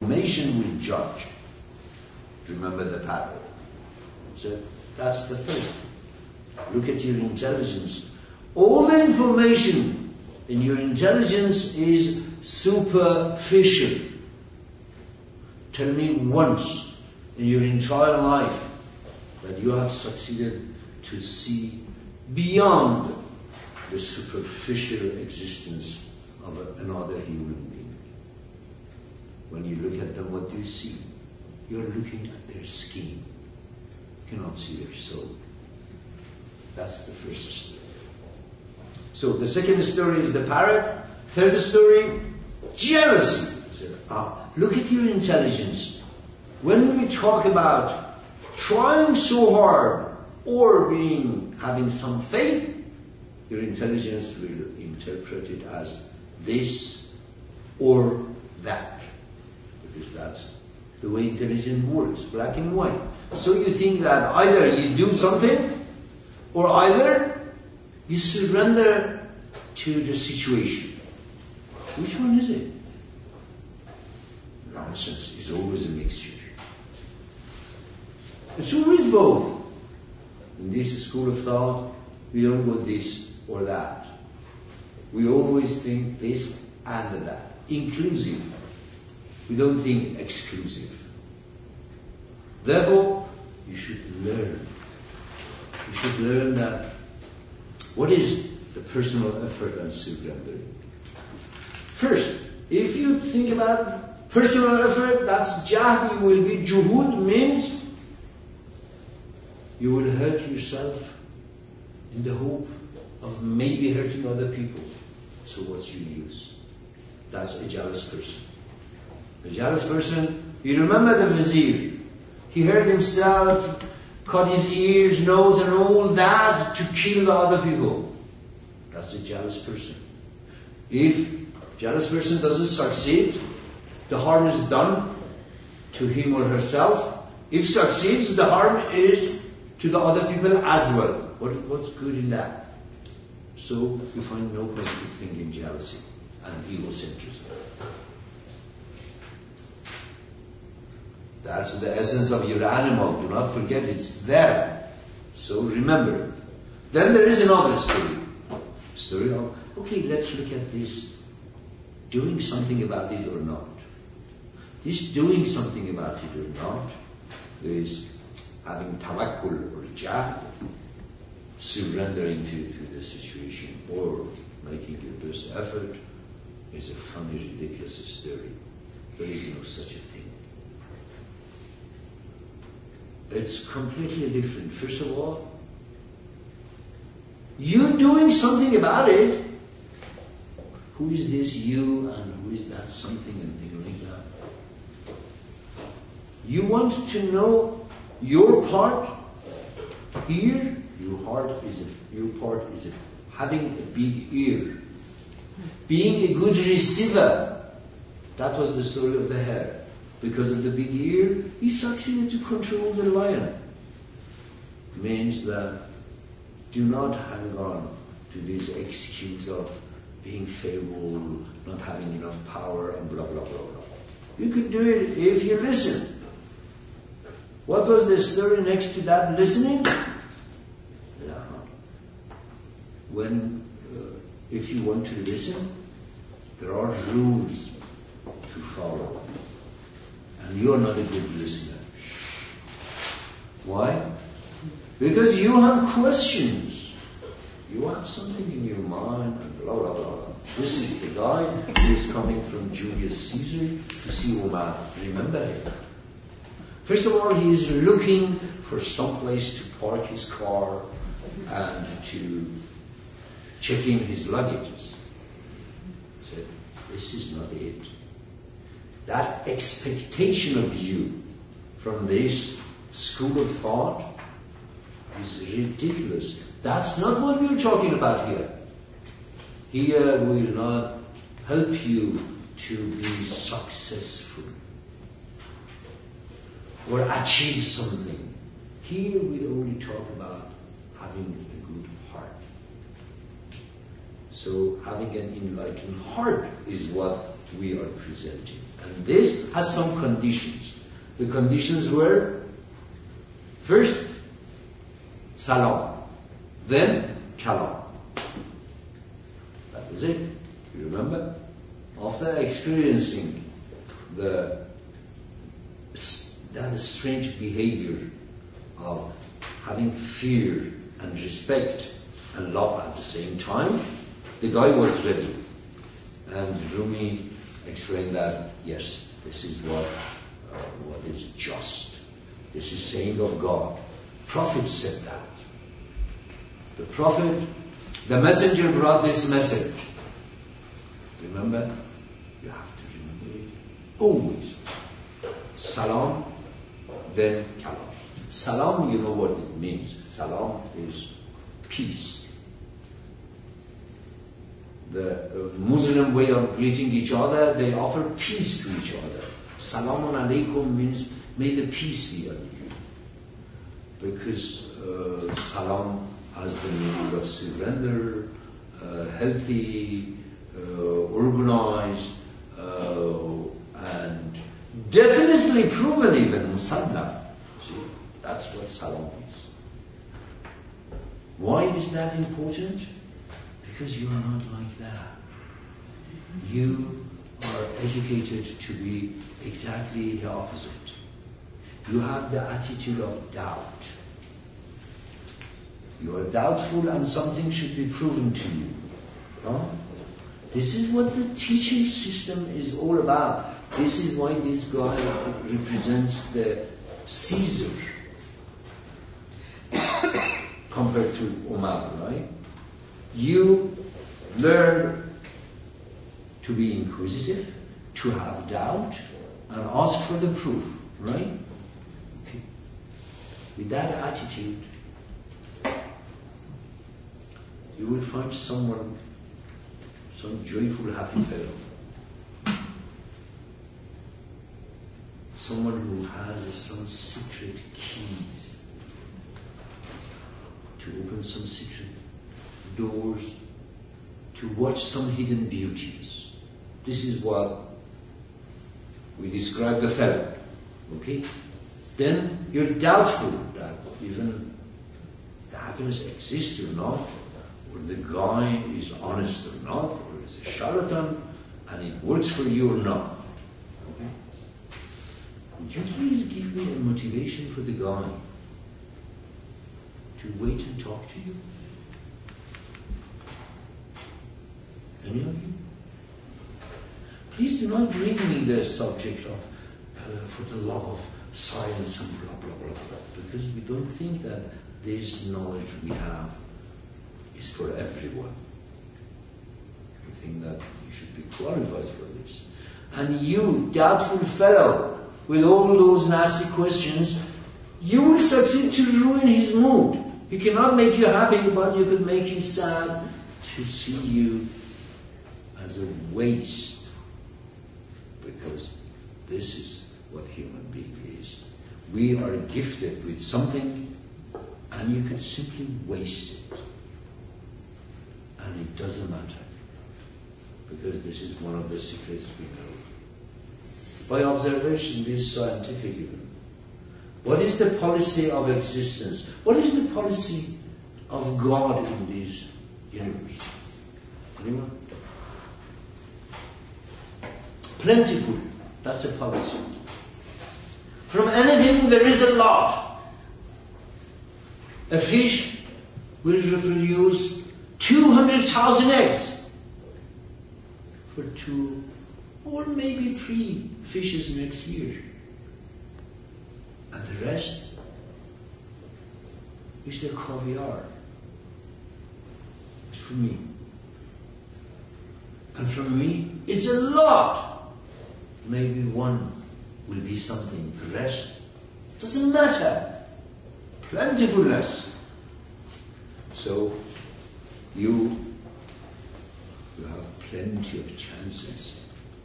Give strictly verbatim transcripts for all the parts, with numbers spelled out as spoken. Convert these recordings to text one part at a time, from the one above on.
Information will judge. Remember the parable. So that's the first. Look at your intelligence. All the information in your intelligence is superficial. Tell me once in your entire life that you have succeeded to see beyond the superficial existence of another human being. When you look at them, what do you see? You're looking at their skin. You cannot see their soul. That's the first story. So the second story is the parrot. Third story, jealousy. So, ah, look at your intelligence. When we talk about trying so hard or being having some faith, your intelligence will interpret it as this or that. Because that's the way intelligence works, black and white. So you think that either you do something or either you surrender to the situation. Which one is it? Nonsense. It's always a mixture. It's always both. In this school of thought, we don't go this or that. We always think this and that. Inclusive. We don't think exclusive. Therefore, you should learn. You should learn that what is the personal effort and surrendering. First, if you think about personal effort, that's jahd, you will be juhud, means you will hurt yourself in the hope of maybe hurting other people. So what's your use? That's a jealous person. A jealous person, you remember the vizier. He hurt himself, cut his ears, nose and all that to kill the other people. That's a jealous person. If jealous person doesn't succeed, the harm is done to him or herself. If succeeds, the harm is to the other people as well. What, what's good in that? So you find no positive thing in jealousy and egocentrism. That's the essence of your animal. Do not forget it's there. So remember. Then there is another story. Story of, okay, let's look at this. Doing something about it or not. This doing something about it or not is having tawakkul or jahd, surrendering to, to the situation or making your best effort is a funny, ridiculous story. There is no such a thing. It's completely different. First of all, you doing something about it. Who is this you and who is that something and things like that? You want to know your part here. Your heart is a, your part is a, having a big ear, being a good receiver. That was the story of the hare. Because of the big ear, he succeeded to control the lion. Means that do not hang on to this excuse of being feeble, not having enough power, and blah, blah, blah, blah. You could do it if you listen. What was the story next to that listening? Yeah. When, uh, if you want to listen, there are rules to follow. And you're not a good listener. Why? Because you have questions. You have something in your mind and blah, blah, blah. This is the guy who is coming from Julius Caesar to see Omar. Remember him. First of all, he is looking for some place to park his car and to check in his luggages. He said, this is not it. That expectation of you from this school of thought is ridiculous. That's not what we're talking about here. Here will not help you to be successful or achieve something. Here we only talk about having a good heart. So having an enlightened heart is what we are presenting. And this has some conditions. The conditions were, first, salam, then kalam. That was it. You remember? After experiencing the that strange behavior of having fear and respect and love at the same time, the guy was ready. And Rumi explained that, yes, this is what, uh, what is just. This is saying of God. Prophet said that. The Prophet, the messenger brought this message. Remember? You have to remember it. Always. Salam, then kalam. Salam, you know what it means. Salam is peace. The uh, Muslim way of greeting each other, they offer peace to each other. Salamun alaikum means, may the peace be on you. Because uh, salam has the meaning of surrender, uh, healthy, uh, organized, uh, and definitely proven even, musallam. See, that's what salam is. Why is that important? Because you are not like that. You are educated to be exactly the opposite. You have the attitude of doubt. You are doubtful and something should be proven to you. Huh? This is what the teaching system is all about. This is why this guy represents the Caesar compared to Umar, right? You learn to be inquisitive, to have doubt, and ask for the proof, right? Okay. With that attitude, you will find someone, some joyful, happy fellow. Someone who has some secret keys to open some secret doors, to watch some hidden beauties. This is what we describe the fellow. Okay? Then you're doubtful that even the happiness exists or not, or the guy is honest or not, or is a charlatan, and it works for you or not. Okay? Would you please give me a motivation for the guy to wait and talk to you? Any of you? Please do not bring me the subject of uh, for the love of science and blah, blah, blah, blah, because we don't think that this knowledge we have is for everyone. We think that you should be qualified for this. And you, doubtful fellow, with all those nasty questions, you will succeed to ruin his mood. He cannot make you happy, but you could make him sad to see you as a waste, because this is what human being is. We are gifted with something and you can simply waste it, and it doesn't matter, because this is one of the secrets we know. By observation, this scientific even. What is the policy of existence? What is the policy of God in this universe? Anyone? Plentiful. That's a policy. From anything there is a lot. A fish will reproduce two hundred thousand eggs for two or maybe three fishes next year. And the rest is the caviar. It's for me. And from me, it's a lot. Maybe one will be something. The rest doesn't matter. Plentifulness. So you, you have plenty of chances.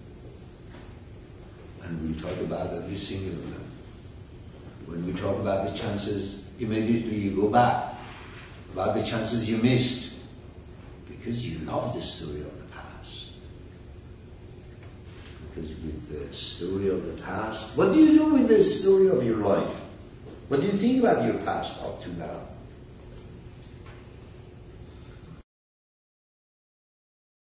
And we'll talk about every single of them. When we talk about the chances, immediately you go back about the chances you missed, because you love the story of the past. Because with the story of the past. What do you do with the story of your life? What do you think about your past up to now?